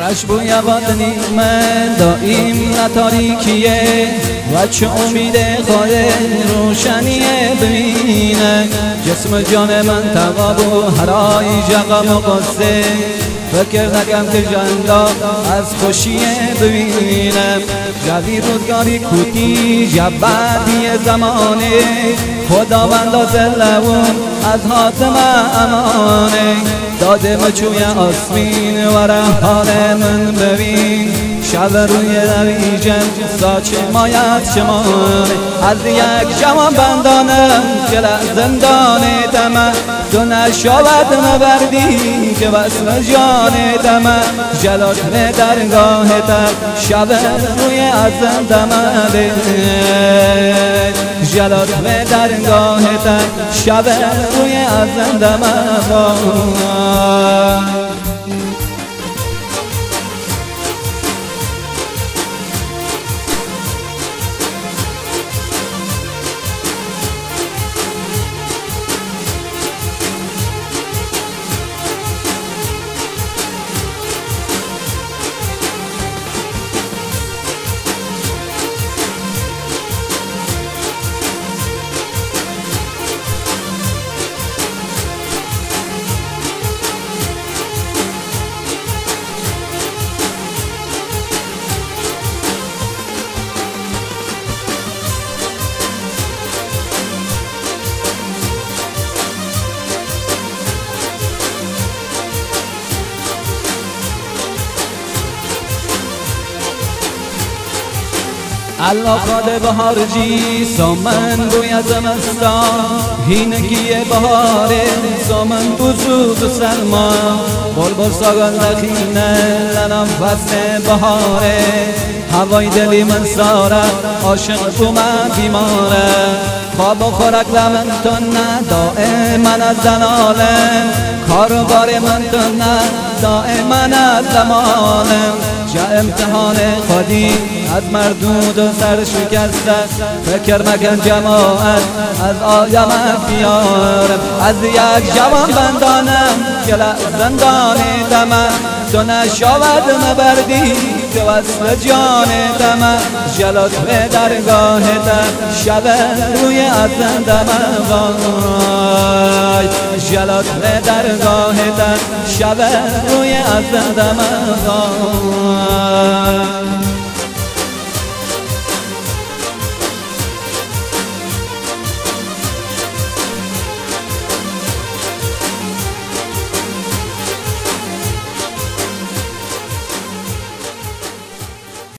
رش بوی بدنی من دائم نتاریکیه و چه امید خواهد روشنیه ببینه جسم جان من تقاب و هرای جغم و قصه فکر نکم که جندا از خوشیه ببینم جوی روزگاری کوتی جبدی زمانه خداوند زلون از حاتم امانه داده مچوی آسمین و رحال من ببین شب روی رویجم ساچه مایت شمانه از یک جوان بندانم که زندانه تمه تو نشاود مبردی که وصل جان تمه جلات به درگاه تر شب روی ازم دمده جلات به درگاه تر شب روی ازم دمده الله خاده بهار جی سامن بوی زمستان هینگی بهاره سامن بزرگ و سلما بلبل ساگل نخینه لنم فصل بهاره هوای دلی من ساره عاشق تو من بیماره خواب و خورک لمن تو نه دائما از زنالم کار و بار من تو نه دائما از زمانم جا امتحان خودی از مردود و سر شکسته فکر مکن جماعت از آیمت بیارم از یک جوان بندانم که زندان دمه تو نشاود مبردی که وصل جان دمه جلات به درگاه تر شب روی ازم دمه وای جلات به درگاه تر شب روی ازم دمه وای